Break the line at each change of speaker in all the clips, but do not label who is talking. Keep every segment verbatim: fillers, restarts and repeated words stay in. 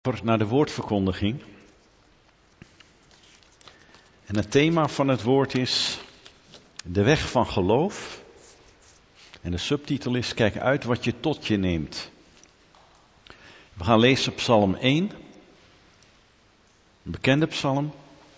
Naar de woordverkondiging. En het thema van het woord is de weg van geloof. En de subtitel is: kijk uit wat je tot je neemt. We gaan lezen Psalm één. Een bekende psalm.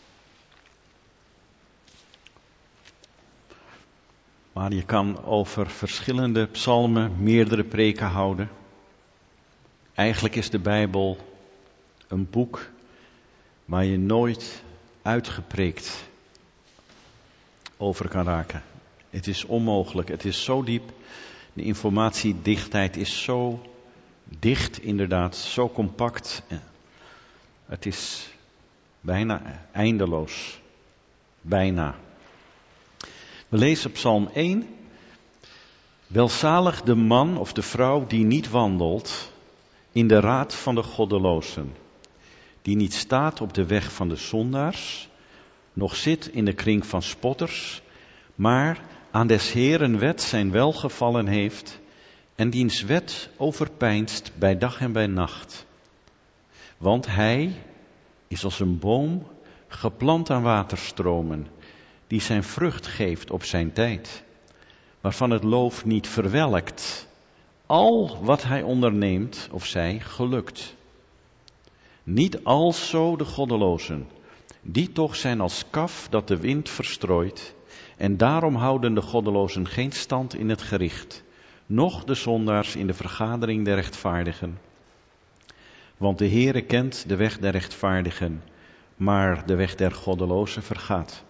Maar je kan over verschillende psalmen meerdere preken houden. Eigenlijk is de Bijbel een boek waar je nooit uitgepreekt over kan raken. Het is onmogelijk, het is zo diep. De informatiedichtheid is zo dicht inderdaad, zo compact. Het is bijna eindeloos. Bijna. We lezen Psalm één. Welzalig de man of de vrouw die niet wandelt in de raad van de goddelozen, die niet staat op de weg van de zondaars, noch zit in de kring van spotters, maar aan des Heeren wet zijn welgevallen heeft en diens wet overpeinst bij dag en bij nacht. Want hij is als een boom geplant aan waterstromen, die zijn vrucht geeft op zijn tijd, waarvan het loof niet verwelkt. Al wat hij onderneemt of zij gelukt. Niet alzo de goddelozen, die toch zijn als kaf dat de wind verstrooit, en daarom houden de goddelozen geen stand in het gericht, noch de zondaars in de vergadering der rechtvaardigen. Want de Heere kent de weg der rechtvaardigen, maar de weg der goddelozen vergaat.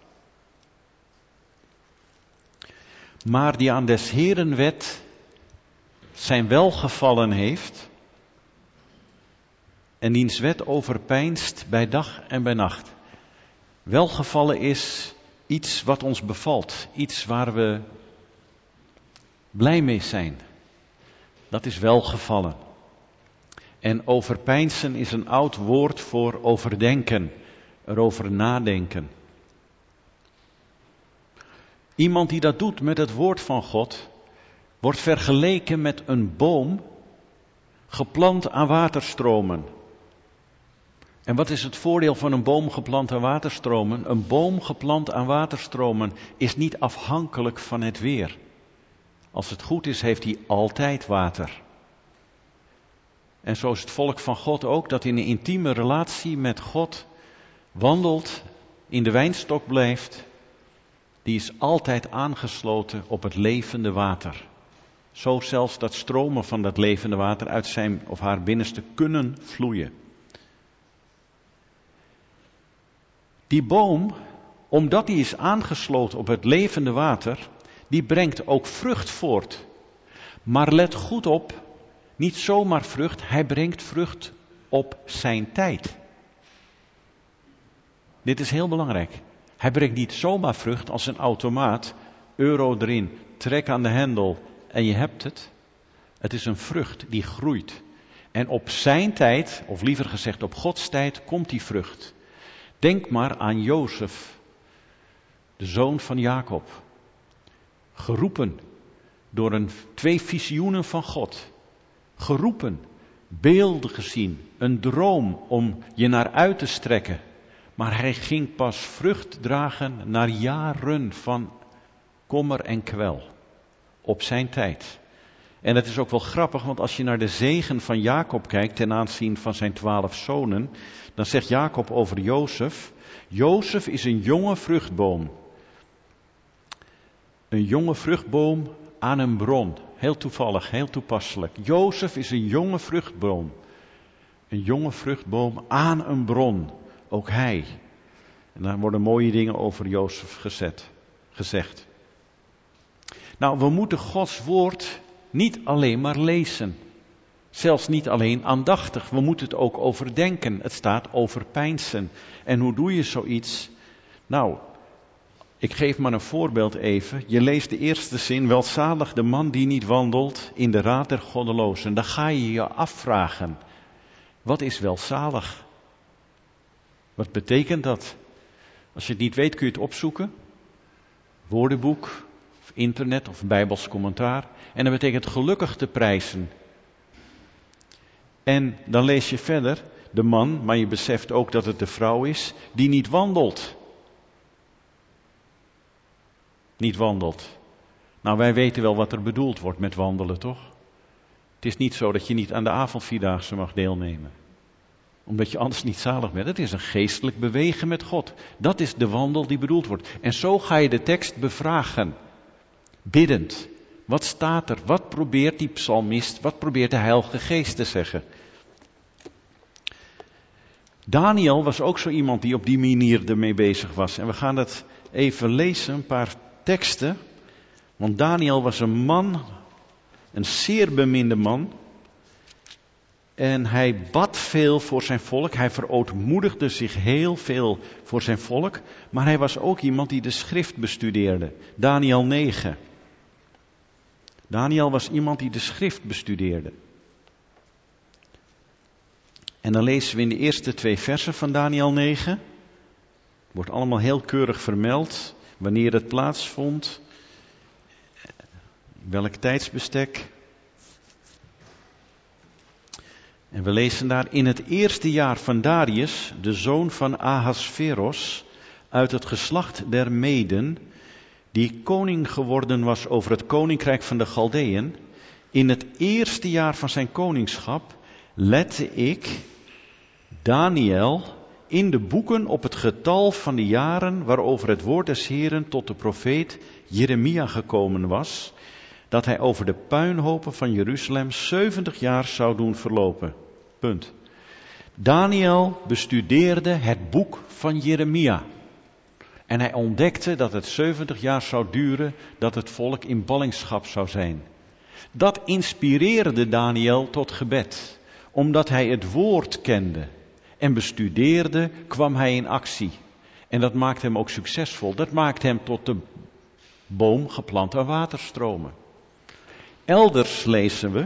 Maar die aan des Heeren wet zijn welgevallen heeft en diens wet overpeinst bij dag en bij nacht. Welgevallen is iets wat ons bevalt, iets waar we blij mee zijn. Dat is welgevallen. En overpeinsen is een oud woord voor overdenken, erover nadenken. Iemand die dat doet met het woord van God wordt vergeleken met een boom geplant aan waterstromen. En wat is het voordeel van een boom geplant aan waterstromen? Een boom geplant aan waterstromen is niet afhankelijk van het weer. Als het goed is, heeft hij altijd water. En zo is het volk van God ook, dat in een intieme relatie met God wandelt, in de wijnstok blijft. Die is altijd aangesloten op het levende water. Zo zelfs dat stromen van dat levende water uit zijn of haar binnenste kunnen vloeien. Die boom, omdat die is aangesloten op het levende water, die brengt ook vrucht voort. Maar let goed op, niet zomaar vrucht, hij brengt vrucht op zijn tijd. Dit is heel belangrijk. Hij brengt niet zomaar vrucht als een automaat, euro erin, trek aan de hendel en je hebt het. Het is een vrucht die groeit. En op zijn tijd, of liever gezegd op Gods tijd, komt die vrucht. Denk maar aan Jozef, de zoon van Jacob. Geroepen door een, twee visioenen van God. Geroepen, beelden gezien, een droom om je naar uit te strekken. Maar hij ging pas vrucht dragen na jaren van kommer en kwel. Op zijn tijd. En het is ook wel grappig, want als je naar de zegen van Jacob kijkt ten aanzien van zijn twaalf zonen, dan zegt Jacob over Jozef: Jozef is een jonge vruchtboom. Een jonge vruchtboom aan een bron. Heel toevallig, heel toepasselijk. Jozef is een jonge vruchtboom. Een jonge vruchtboom aan een bron. Ook hij. En daar worden mooie dingen over Jozef gezet, gezegd. Nou, we moeten Gods woord niet alleen maar lezen. Zelfs niet alleen aandachtig. We moeten het ook overdenken. Het staat overpeinsen. En hoe doe je zoiets? Nou, ik geef maar een voorbeeld even. Je leest de eerste zin: welzalig de man die niet wandelt in de raad der goddelozen. Dan ga je je afvragen: wat is welzalig? Wat betekent dat? Als je het niet weet, kun je het opzoeken. Woordenboek, of internet, of Bijbels commentaar. En dat betekent gelukkig te prijzen. En dan lees je verder: de man, maar je beseft ook dat het de vrouw is die niet wandelt. Niet wandelt. Nou, wij weten wel wat er bedoeld wordt met wandelen, toch? Het is niet zo dat je niet aan de avondvierdaagse mag deelnemen. Omdat je anders niet zalig bent. Het is een geestelijk bewegen met God. Dat is de wandel die bedoeld wordt. En zo ga je de tekst bevragen. Biddend. Wat staat er? Wat probeert die psalmist, wat probeert de Heilige Geest te zeggen? Daniel was ook zo iemand die op die manier ermee bezig was. En we gaan dat even lezen, een paar teksten. Want Daniel was een man, een zeer beminde man. En hij bad veel voor zijn volk. Hij verootmoedigde zich heel veel voor zijn volk. Maar hij was ook iemand die de schrift bestudeerde. Daniel negen. Daniel was iemand die de schrift bestudeerde. En dan lezen we in de eerste twee versen van Daniel negen. Wordt allemaal heel keurig vermeld. Wanneer het plaatsvond. Welk tijdsbestek. En we lezen daar: in het eerste jaar van Darius, de zoon van Ahasveros, uit het geslacht der Meden, die koning geworden was over het koninkrijk van de Galdeën, in het eerste jaar van zijn koningschap, lette ik, Daniel, in de boeken op het getal van de jaren waarover het woord des Heren tot de profeet Jeremia gekomen was, dat hij over de puinhopen van Jeruzalem zeventig jaar zou doen verlopen. Punt. Daniel bestudeerde het boek van Jeremia. En hij ontdekte dat het zeventig jaar zou duren, dat het volk in ballingschap zou zijn. Dat inspireerde Daniel tot gebed. Omdat hij het woord kende en bestudeerde, kwam hij in actie. En dat maakte hem ook succesvol. Dat maakte hem tot de boom geplant aan waterstromen. Elders lezen we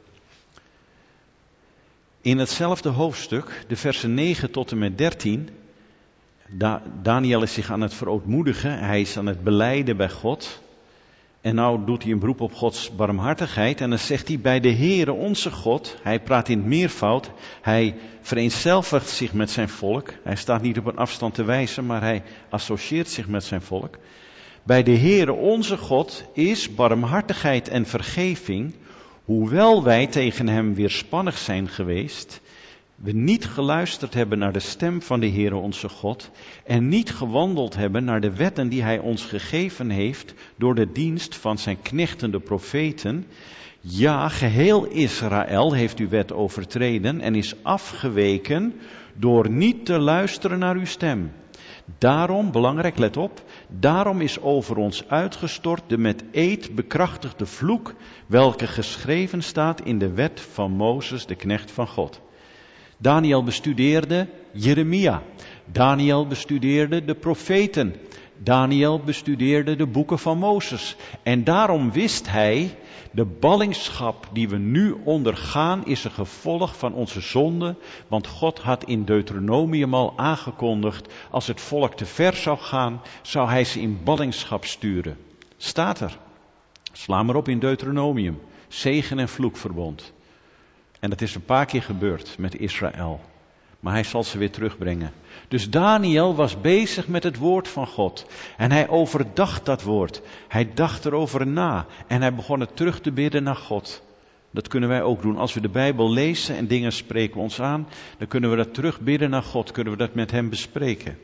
in hetzelfde hoofdstuk, de versen negen tot en met dertien. Da- Daniel is zich aan het verootmoedigen, hij is aan het belijden bij God. En nou doet hij een beroep op Gods barmhartigheid en dan zegt hij: bij de Heere onze God, hij praat in het meervoud, hij vereenzelvigt zich met zijn volk. Hij staat niet op een afstand te wijzen, maar hij associeert zich met zijn volk. Bij de Heere onze God is barmhartigheid en vergeving, hoewel wij tegen hem weerspannig zijn geweest, we niet geluisterd hebben naar de stem van de Heere onze God en niet gewandeld hebben naar de wetten die hij ons gegeven heeft door de dienst van zijn knechten de profeten. Ja, geheel Israël heeft uw wet overtreden en is afgeweken door niet te luisteren naar uw stem. Daarom, belangrijk, let op, daarom is over ons uitgestort de met eed bekrachtigde vloek, welke geschreven staat in de wet van Mozes, de knecht van God. Daniel bestudeerde Jeremia. Daniel bestudeerde de profeten. Daniel bestudeerde de boeken van Mozes. En daarom wist hij, de ballingschap die we nu ondergaan is een gevolg van onze zonde. Want God had in Deuteronomium al aangekondigd, als het volk te ver zou gaan, zou hij ze in ballingschap sturen. Staat er. Sla maar op in Deuteronomium. Zegen en vloekverbond. En dat is een paar keer gebeurd met Israël. Maar hij zal ze weer terugbrengen. Dus Daniel was bezig met het woord van God. En hij overdacht dat woord. Hij dacht erover na. En hij begon het terug te bidden naar God. Dat kunnen wij ook doen. Als we de Bijbel lezen en dingen spreken ons aan, dan kunnen we dat terugbidden naar God. Kunnen we dat met hem bespreken.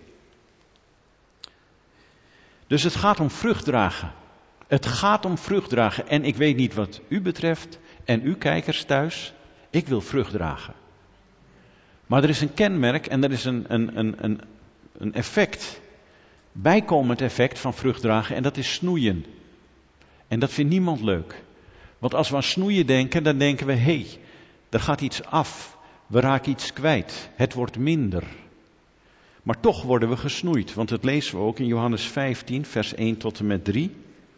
Dus het gaat om vrucht dragen. Het gaat om vrucht dragen. En ik weet niet wat u betreft en u kijkers thuis. Ik wil vrucht dragen. Maar er is een kenmerk en er is een, een, een, een, een effect. Bijkomend effect van vrucht dragen en dat is snoeien. En dat vindt niemand leuk. Want als we aan snoeien denken, dan denken we, hé, hey, er gaat iets af. We raken iets kwijt. Het wordt minder. Maar toch worden we gesnoeid. Want dat lezen we ook in Johannes vijftien, vers één tot en met drie.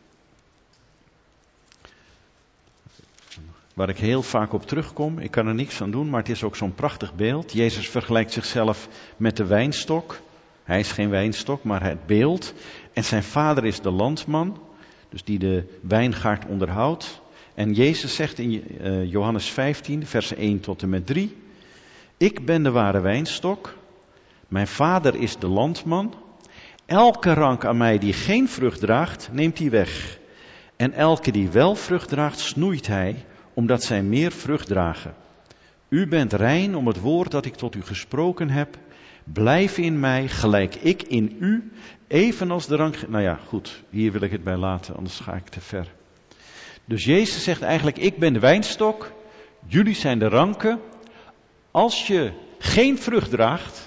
Waar ik heel vaak op terugkom, ik kan er niks aan doen, maar het is ook zo'n prachtig beeld. Jezus vergelijkt zichzelf met de wijnstok. Hij is geen wijnstok, maar het beeld. En zijn vader is de landman, dus die de wijngaard onderhoudt. En Jezus zegt in uh, Johannes vijftien, versen één tot en met drie. Ik ben de ware wijnstok, mijn vader is de landman. Elke rank aan mij die geen vrucht draagt, neemt hij weg. En elke die wel vrucht draagt, snoeit hij, omdat zij meer vrucht dragen. U bent rein om het woord dat ik tot u gesproken heb. Blijf in mij, gelijk ik in u, evenals de rank... Nou ja, goed, hier wil ik het bij laten, anders ga ik te ver. Dus Jezus zegt eigenlijk, ik ben de wijnstok, jullie zijn de ranken. Als je geen vrucht draagt,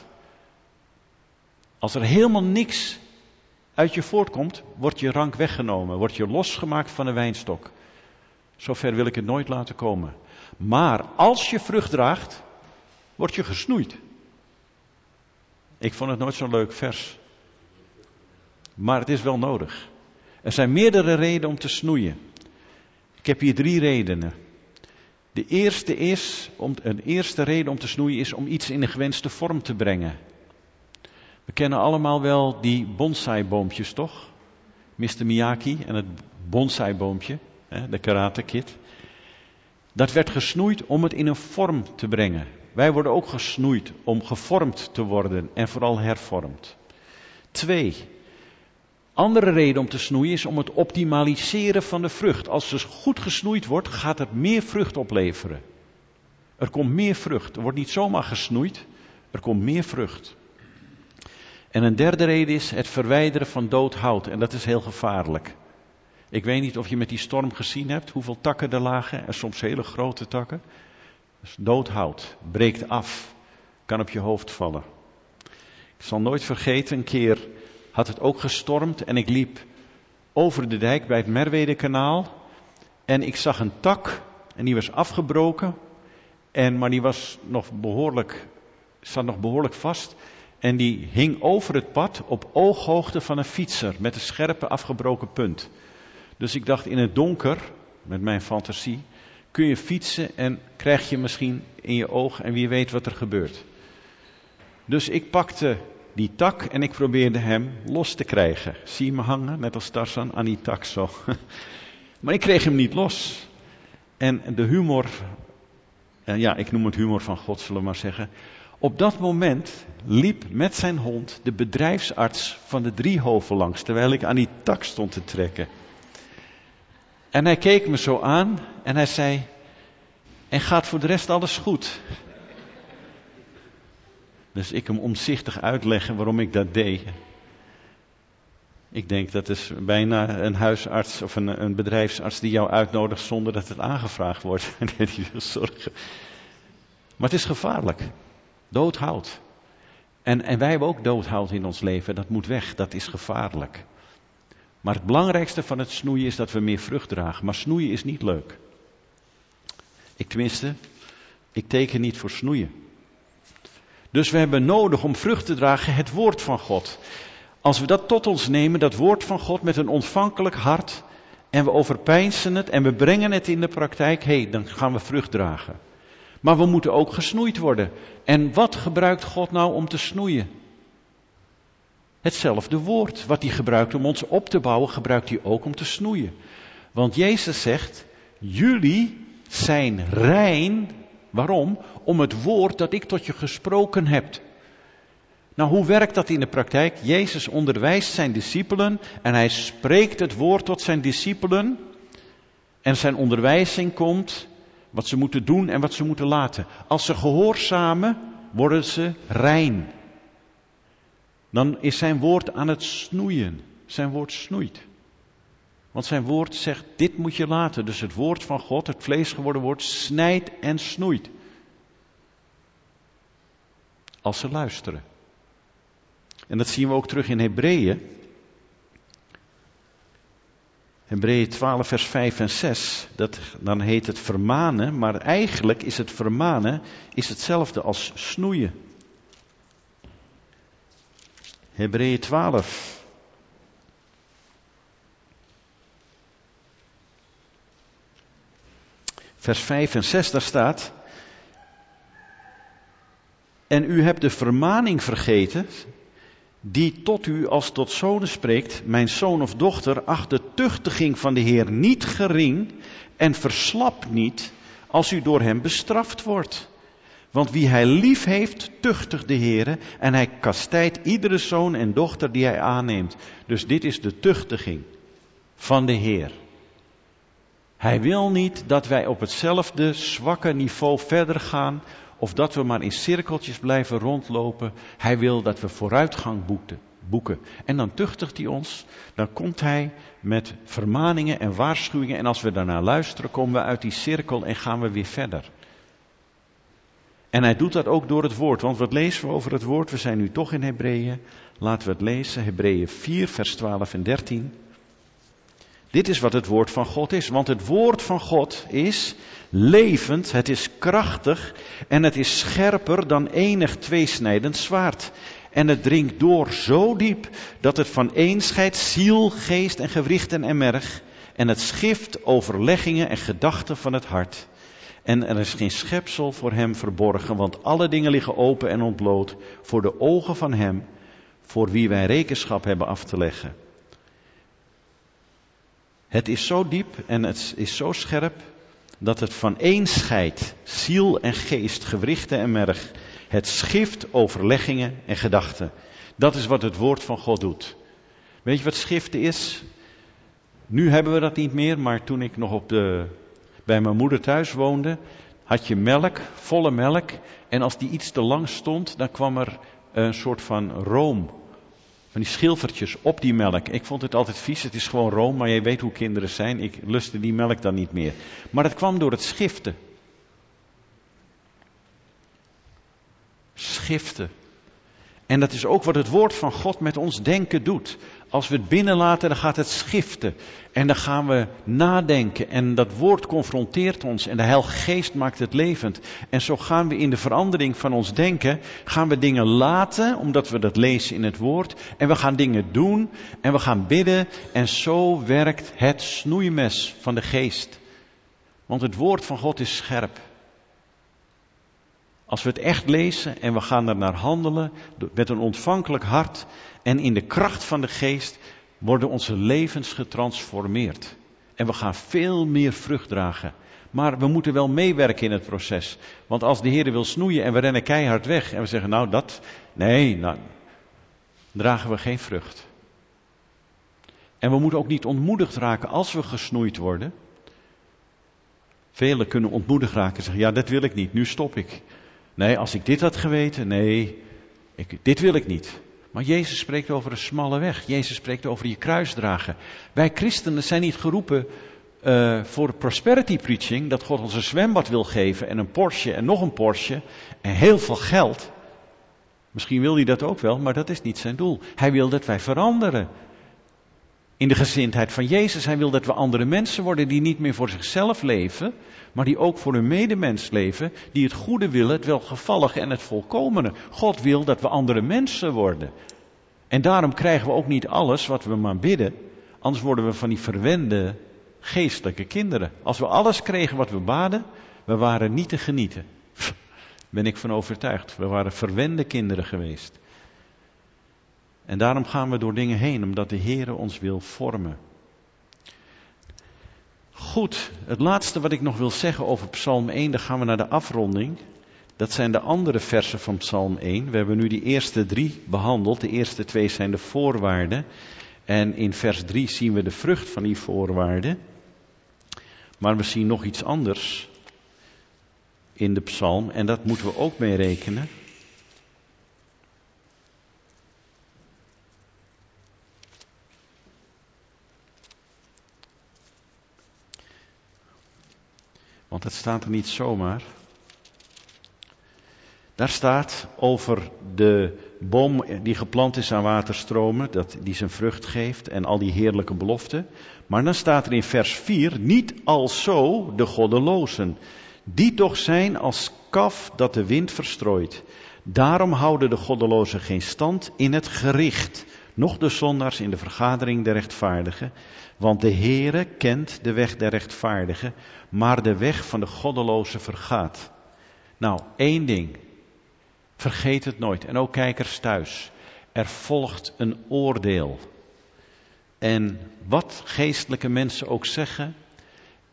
als er helemaal niks uit je voortkomt, wordt je rank weggenomen, wordt je losgemaakt van de wijnstok. Zover wil ik het nooit laten komen. Maar als je vrucht draagt, word je gesnoeid. Ik vond het nooit zo'n leuk vers. Maar het is wel nodig. Er zijn meerdere redenen om te snoeien. Ik heb hier drie redenen. De eerste is, om, een eerste reden om te snoeien is om iets in de gewenste vorm te brengen. We kennen allemaal wel die bonsai-boompjes, toch? mister Miyagi en het bonsai-boompje, de Karate Kid. Dat werd gesnoeid om het in een vorm te brengen. Wij worden ook gesnoeid om gevormd te worden en vooral hervormd. Twee. Andere reden om te snoeien is om het optimaliseren van de vrucht. Als er goed gesnoeid wordt, gaat het meer vrucht opleveren. Er komt meer vrucht. Er wordt niet zomaar gesnoeid, er komt meer vrucht. En een derde reden is het verwijderen van dood hout. En dat is heel gevaarlijk. Ik weet niet of je met die storm gezien hebt, hoeveel takken er lagen. En soms hele grote takken. Dus dood hout, breekt af, kan op je hoofd vallen. Ik zal nooit vergeten, een keer had het ook gestormd en ik liep over de dijk bij het Merwedekanaal. En ik zag een tak en die was afgebroken. En, maar die was nog behoorlijk, zat nog behoorlijk vast. En die hing over het pad op ooghoogte van een fietser met een scherpe afgebroken punt. Dus ik dacht in het donker, met mijn fantasie, kun je fietsen en krijg je misschien in je oog en wie weet wat er gebeurt. Dus ik pakte die tak en ik probeerde hem los te krijgen. Zie je me hangen, net als Tarzan, aan die tak zo. Maar ik kreeg hem niet los. En de humor, ja, ik noem het humor van God, zullen we maar zeggen. Op dat moment liep met zijn hond de bedrijfsarts van de Driehoven langs, terwijl ik aan die tak stond te trekken. En hij keek me zo aan en hij zei, en gaat voor de rest alles goed? Dus ik hem omzichtig uitleggen waarom ik dat deed. Ik denk dat is bijna een huisarts of een, een bedrijfsarts die jou uitnodigt zonder dat het aangevraagd wordt. Die wil zorgen. Maar het is gevaarlijk. Doodhout. En, en wij hebben ook doodhout in ons leven. Dat moet weg. Dat is gevaarlijk. Maar het belangrijkste van het snoeien is dat we meer vrucht dragen. Maar snoeien is niet leuk. Ik tenminste, ik teken niet voor snoeien. Dus we hebben nodig om vrucht te dragen het woord van God. Als we dat tot ons nemen, dat woord van God met een ontvankelijk hart. En we overpeinzen het en we brengen het in de praktijk. Hé, hey, dan gaan we vrucht dragen. Maar we moeten ook gesnoeid worden. En wat gebruikt God nou om te snoeien? Hetzelfde woord wat hij gebruikt om ons op te bouwen, gebruikt hij ook om te snoeien. Want Jezus zegt, jullie zijn rein. Waarom? Om het woord dat ik tot je gesproken heb. Nou, hoe werkt dat in de praktijk? Jezus onderwijst zijn discipelen en hij spreekt het woord tot zijn discipelen. En zijn onderwijzing komt, wat ze moeten doen en wat ze moeten laten. Als ze gehoorzamen, worden ze rein. Dan is zijn woord aan het snoeien. Zijn woord snoeit. Want zijn woord zegt, dit moet je laten. Dus het woord van God, het vlees geworden woord, snijdt en snoeit. Als ze luisteren. En dat zien we ook terug in Hebreeën. Hebreeën twaalf vers vijf en zes. Dat, dan heet het vermanen, maar eigenlijk is het vermanen is hetzelfde als snoeien. Hebreeën twaalf. Vers vijf en zes, daar staat. En u hebt de vermaning vergeten, die tot u als tot zonen spreekt, mijn zoon of dochter, acht de tuchtiging van de Heer niet gering en verslap niet als u door hem bestraft wordt. Want wie hij lief heeft, tuchtigt de Heere en hij kastijdt iedere zoon en dochter die hij aanneemt. Dus dit is de tuchtiging van de Heer. Hij wil niet dat wij op hetzelfde zwakke niveau verder gaan of dat we maar in cirkeltjes blijven rondlopen. Hij wil dat we vooruitgang boeken. En dan tuchtigt hij ons, dan komt hij met vermaningen en waarschuwingen en als we daarnaar luisteren komen we uit die cirkel en gaan we weer verder. En hij doet dat ook door het woord, want wat lezen we over het woord? We zijn nu toch in Hebreeën. Laten we het lezen, Hebreeën vier, vers twaalf en dertien. Dit is wat het woord van God is, want het woord van God is levend, het is krachtig en het is scherper dan enig tweesnijdend zwaard. En het dringt door zo diep dat het vaneen scheidt ziel, geest en gewrichten en merg. En het schift overleggingen en gedachten van het hart. En er is geen schepsel voor hem verborgen, want alle dingen liggen open en ontbloot voor de ogen van hem, voor wie wij rekenschap hebben af te leggen. Het is zo diep en het is zo scherp dat het vaneen scheidt, ziel en geest, gewrichten en merg. Het schift overleggingen en gedachten. Dat is wat het woord van God doet. Weet je wat schiften is? Nu hebben we dat niet meer, maar toen ik nog op de, bij mijn moeder thuis woonde, had je melk, volle melk. En als die iets te lang stond, dan kwam er een soort van room. Van die schilfertjes op die melk. Ik vond het altijd vies, het is gewoon room, maar je weet hoe kinderen zijn. Ik lustte die melk dan niet meer. Maar dat kwam door het schiften. Schiften. En dat is ook wat het woord van God met ons denken doet. Als we het binnenlaten, dan gaat het schiften. En dan gaan we nadenken. En dat woord confronteert ons. En de Heilige Geest maakt het levend. En zo gaan we in de verandering van ons denken. Gaan we dingen laten, omdat we dat lezen in het woord. En we gaan dingen doen. En we gaan bidden. En zo werkt het snoeimes van de Geest. Want het woord van God is scherp. Als we het echt lezen en we gaan er naar handelen met een ontvankelijk hart en in de kracht van de Geest worden onze levens getransformeerd. En we gaan veel meer vrucht dragen. Maar we moeten wel meewerken in het proces. Want als de Heer wil snoeien en we rennen keihard weg en we zeggen nou dat, nee, nou, dragen we geen vrucht. En we moeten ook niet ontmoedigd raken als we gesnoeid worden. Velen kunnen ontmoedigd raken en zeggen ja dat wil ik niet, nu stop ik. Nee, als ik dit had geweten, nee, ik, dit wil ik niet. Maar Jezus spreekt over een smalle weg. Jezus spreekt over je kruis dragen. Wij christenen zijn niet geroepen uh, voor prosperity preaching, dat God ons een zwembad wil geven en een Porsche en nog een Porsche en heel veel geld. Misschien wil hij dat ook wel, maar dat is niet zijn doel. Hij wil dat wij veranderen in de gezindheid van Jezus. Hij wil dat we andere mensen worden die niet meer voor zichzelf leven, maar die ook voor hun medemens leven, die het goede willen, het welgevallige en het volkomene. God wil dat we andere mensen worden. En daarom krijgen we ook niet alles wat we maar bidden, anders worden we van die verwende geestelijke kinderen. Als we alles kregen wat we baden, we waren niet te genieten. Ben ik van overtuigd. We waren verwende kinderen geweest. En daarom gaan we door dingen heen, omdat de Heer ons wil vormen. Goed, het laatste wat ik nog wil zeggen over Psalm één, dan gaan we naar de afronding. Dat zijn de andere versen van Psalm één. We hebben nu die eerste drie behandeld. De eerste twee zijn de voorwaarden. En in vers drie zien we de vrucht van die voorwaarden. Maar we zien nog iets anders in de psalm. En dat moeten we ook mee rekenen. Want het staat er niet zomaar. Daar staat over de boom die geplant is aan waterstromen, dat die zijn vrucht geeft en al die heerlijke beloften. Maar dan staat er in vers vier, niet alzo de goddelozen, die toch zijn als kaf dat de wind verstrooit. Daarom houden de goddelozen geen stand in het gericht, noch de zondaars in de vergadering der rechtvaardigen. Want de Heere kent de weg der rechtvaardigen, maar de weg van de goddelozen vergaat. Nou, één ding. Vergeet het nooit. En ook kijkers thuis. Er volgt een oordeel. En wat geestelijke mensen ook zeggen,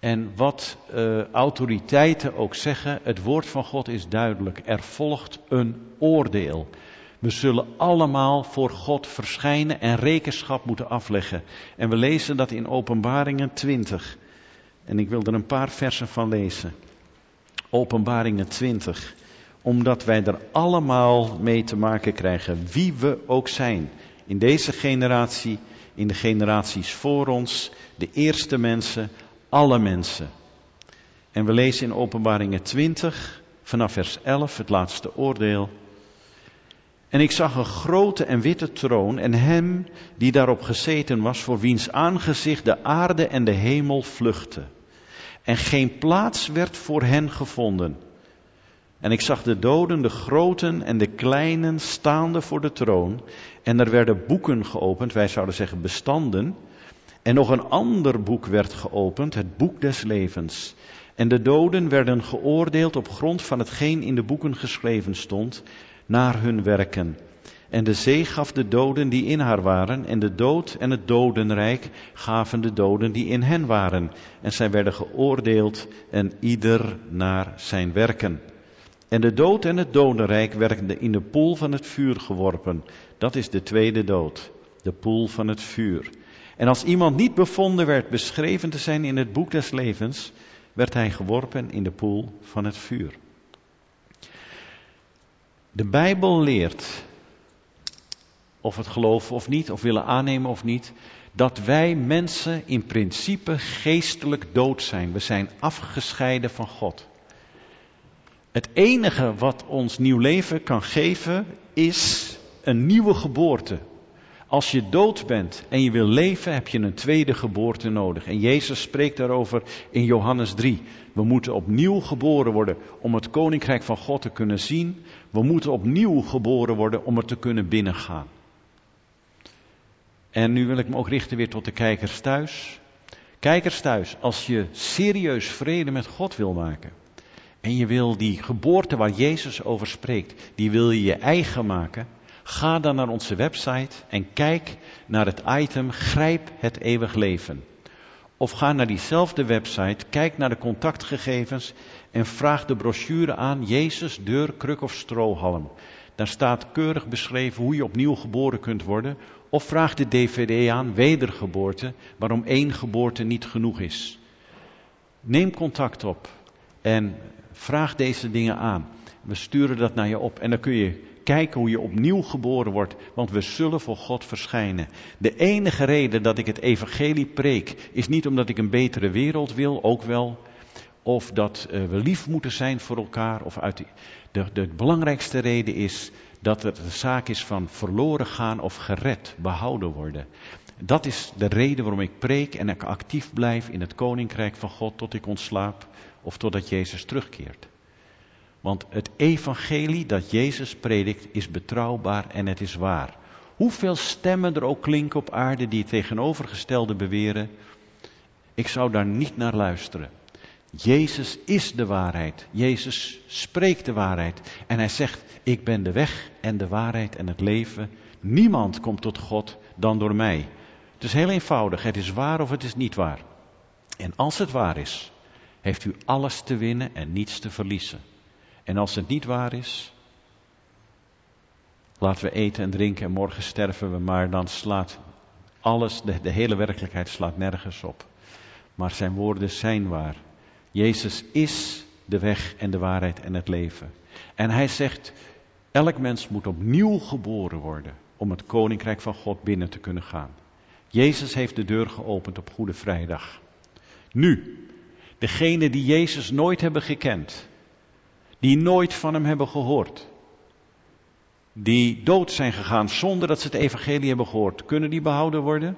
En wat uh, autoriteiten ook zeggen, het woord van God is duidelijk. Er volgt een oordeel. We zullen allemaal voor God verschijnen en rekenschap moeten afleggen. En we lezen dat in Openbaringen twintig. En ik wil er een paar versen van lezen. Openbaringen twintig. Omdat wij er allemaal mee te maken krijgen, wie we ook zijn. In deze generatie, in de generaties voor ons, de eerste mensen, alle mensen. En we lezen in Openbaringen twintig, vanaf vers elf, het laatste oordeel. En ik zag een grote en witte troon en hem die daarop gezeten was, voor wiens aangezicht de aarde en de hemel vluchtten. En geen plaats werd voor hen gevonden. En ik zag de doden, de groten en de kleinen, staande voor de troon. En er werden boeken geopend, wij zouden zeggen bestanden. En nog een ander boek werd geopend, het boek des levens. En de doden werden geoordeeld op grond van hetgeen in de boeken geschreven stond, naar hun werken. En de zee gaf de doden die in haar waren, en de dood en het dodenrijk gaven de doden die in hen waren. En zij werden geoordeeld, en ieder naar zijn werken. En de dood en het dodenrijk werden in de poel van het vuur geworpen. Dat is de tweede dood, de poel van het vuur. En als iemand niet bevonden werd beschreven te zijn in het boek des levens, werd hij geworpen in de poel van het vuur. De Bijbel leert, of het geloven of niet, of willen aannemen of niet, dat wij mensen in principe geestelijk dood zijn. We zijn afgescheiden van God. Het enige wat ons nieuw leven kan geven is een nieuwe geboorte. Als je dood bent en je wil leven, heb je een tweede geboorte nodig. En Jezus spreekt daarover in Johannes drie. We moeten opnieuw geboren worden om het koninkrijk van God te kunnen zien. We moeten opnieuw geboren worden om er te kunnen binnengaan. En nu wil ik me ook richten weer tot de kijkers thuis. Kijkers thuis, als je serieus vrede met God wil maken en je wil die geboorte waar Jezus over spreekt, die wil je je eigen maken, ga dan naar onze website en kijk naar het item Grijp het eeuwig leven. Of ga naar diezelfde website, kijk naar de contactgegevens en vraag de brochure aan Jezus, deur, kruk of strohalm. Daar staat keurig beschreven hoe je opnieuw geboren kunt worden. Of vraag de D V D aan, wedergeboorte, waarom één geboorte niet genoeg is. Neem contact op en vraag deze dingen aan. We sturen dat naar je op en dan kun je kijken hoe je opnieuw geboren wordt, want we zullen voor God verschijnen. De enige reden dat ik het evangelie preek, is niet omdat ik een betere wereld wil, ook wel, of dat uh, we lief moeten zijn voor elkaar, of uit die, de, de belangrijkste reden is dat het een zaak is van verloren gaan of gered, behouden worden. Dat is de reden waarom ik preek en ik actief blijf in het koninkrijk van God tot ik ontslaap of totdat Jezus terugkeert. Want het evangelie dat Jezus predikt is betrouwbaar en het is waar. Hoeveel stemmen er ook klinken op aarde die het tegenovergestelde beweren, ik zou daar niet naar luisteren. Jezus is de waarheid. Jezus spreekt de waarheid. En hij zegt, ik ben de weg en de waarheid en het leven. Niemand komt tot God dan door mij. Het is heel eenvoudig. Het is waar of het is niet waar. En als het waar is, heeft u alles te winnen en niets te verliezen. En als het niet waar is, laten we eten en drinken en morgen sterven we, maar dan slaat alles, de, de hele werkelijkheid slaat nergens op. Maar zijn woorden zijn waar. Jezus is de weg en de waarheid en het leven. En hij zegt, elk mens moet opnieuw geboren worden om het koninkrijk van God binnen te kunnen gaan. Jezus heeft de deur geopend op Goede Vrijdag. Nu, degenen die Jezus nooit hebben gekend, die nooit van hem hebben gehoord, die dood zijn gegaan zonder dat ze het evangelie hebben gehoord, kunnen die behouden worden?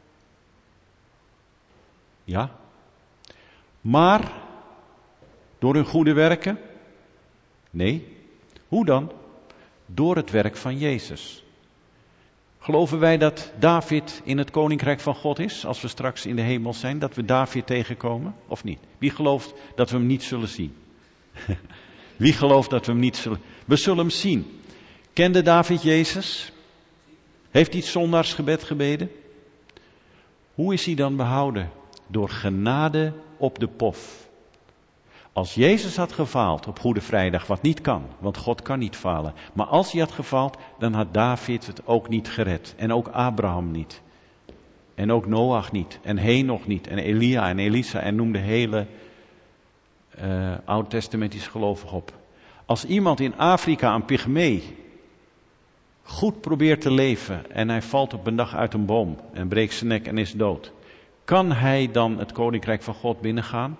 Ja. Maar door hun goede werken? Nee. Hoe dan? Door het werk van Jezus. Geloven wij dat David in het koninkrijk van God is, als we straks in de hemel zijn, dat we David tegenkomen, of niet? Wie gelooft dat we hem niet zullen zien? Wie gelooft dat we hem niet zullen... We zullen hem zien. Kende David Jezus? Heeft hij het zondaarsgebed gebeden? Hoe is hij dan behouden? Door genade op de pof. Als Jezus had gefaald op Goede Vrijdag, wat niet kan, want God kan niet falen. Maar als hij had gefaald, dan had David het ook niet gered. En ook Abraham niet. En ook Noach niet. En Henoch niet. En Elia en Elisa. En noem de hele uh, Oud-testamentische gelovig op. Als iemand in Afrika, een pygmee, goed probeert te leven en hij valt op een dag uit een boom en breekt zijn nek en is dood. Kan hij dan het koninkrijk van God binnengaan?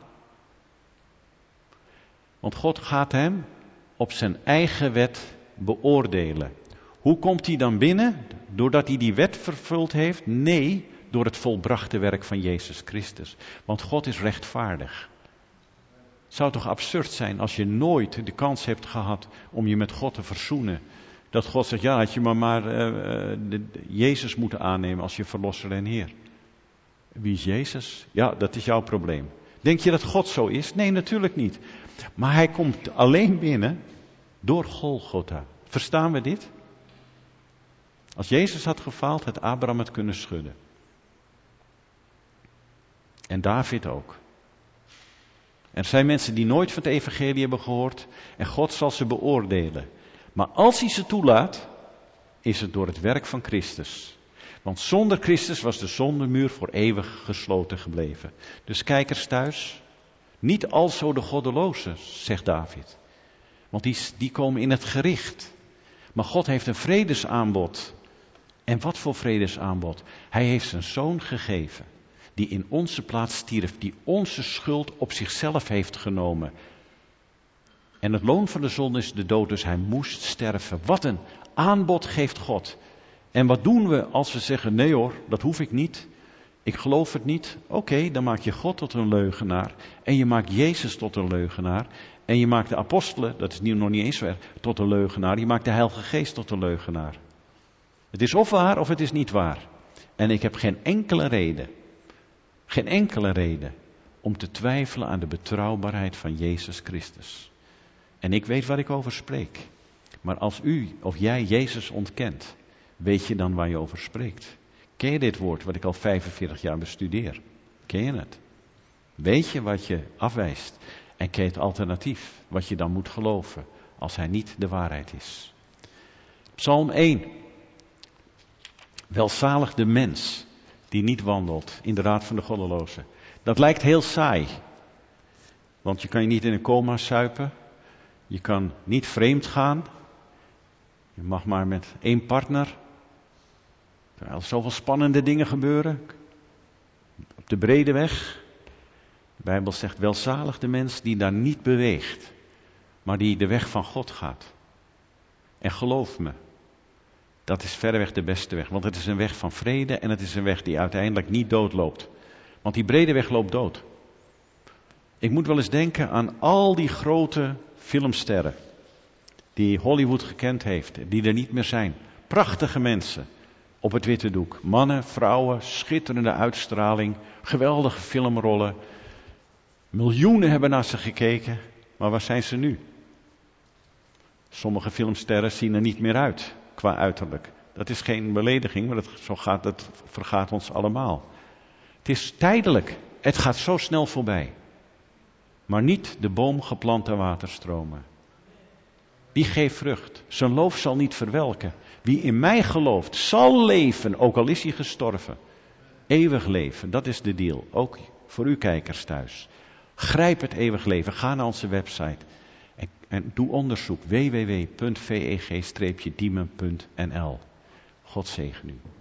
Want God gaat hem op zijn eigen wet beoordelen. Hoe komt hij dan binnen? Doordat hij die wet vervuld heeft? Nee, door het volbrachte werk van Jezus Christus. Want God is rechtvaardig. Het zou toch absurd zijn als je nooit de kans hebt gehad om je met God te verzoenen. Dat God zegt, ja, had je maar maar uh, de, de, Jezus moeten aannemen als je verlosser en Heer. Wie is Jezus? Ja, dat is jouw probleem. Denk je dat God zo is? Nee, natuurlijk niet. Maar hij komt alleen binnen door Golgotha. Verstaan we dit? Als Jezus had gefaald, had Abraham het kunnen schudden. En David ook. Er zijn mensen die nooit van het evangelie hebben gehoord en God zal ze beoordelen. Maar als hij ze toelaat, is het door het werk van Christus. Want zonder Christus was de zondemuur voor eeuwig gesloten gebleven. Dus kijkers thuis, niet alzo de goddelozen, zegt David. Want die, die komen in het gericht. Maar God heeft een vredesaanbod. En wat voor vredesaanbod? Hij heeft zijn zoon gegeven, die in onze plaats stierf, die onze schuld op zichzelf heeft genomen. En het loon van de zonde is de dood, dus hij moest sterven. Wat een aanbod geeft God. En wat doen we als we zeggen, nee hoor, dat hoef ik niet. Ik geloof het niet. Oké, okay, dan maak je God tot een leugenaar. En je maakt Jezus tot een leugenaar. En je maakt de apostelen, dat is nog niet eens zo erg, tot een leugenaar. Je maakt de Heilige Geest tot een leugenaar. Het is of waar of het is niet waar. En ik heb geen enkele reden, geen enkele reden om te twijfelen aan de betrouwbaarheid van Jezus Christus. En ik weet waar ik over spreek. Maar als u of jij Jezus ontkent, weet je dan waar je over spreekt? Ken je dit woord wat ik al vijfenveertig jaar bestudeer? Ken je het? Weet je wat je afwijst? En ken je het alternatief, wat je dan moet geloven, als hij niet de waarheid is? Psalm één. Welzalig de mens die niet wandelt in de raad van de goddelozen. Dat lijkt heel saai. Want je kan je niet in een coma suipen. Je kan niet vreemd gaan. Je mag maar met één partner. Terwijl zoveel spannende dingen gebeuren. Op de brede weg. De Bijbel zegt welzalig de mens die daar niet beweegt. Maar die de weg van God gaat. En geloof me. Dat is verreweg de beste weg. Want het is een weg van vrede en het is een weg die uiteindelijk niet doodloopt. Want die brede weg loopt dood. Ik moet wel eens denken aan al die grote filmsterren. Die Hollywood gekend heeft. Die er niet meer zijn. Prachtige mensen. Op het witte doek. Mannen, vrouwen, schitterende uitstraling. Geweldige filmrollen. Miljoenen hebben naar ze gekeken. Maar waar zijn ze nu? Sommige filmsterren zien er niet meer uit. Qua uiterlijk. Dat is geen belediging, maar dat, zo gaat, dat vergaat ons allemaal. Het is tijdelijk. Het gaat zo snel voorbij. Maar niet de boom geplant aan waterstromen. Die geeft vrucht. Zijn loof zal niet verwelken. Wie in mij gelooft, zal leven, ook al is hij gestorven. Eeuwig leven, dat is de deal. Ook voor u kijkers thuis. Grijp het eeuwig leven. Ga naar onze website. En, en doe onderzoek. w w w punt v e g dash diemen punt n l God zegen u.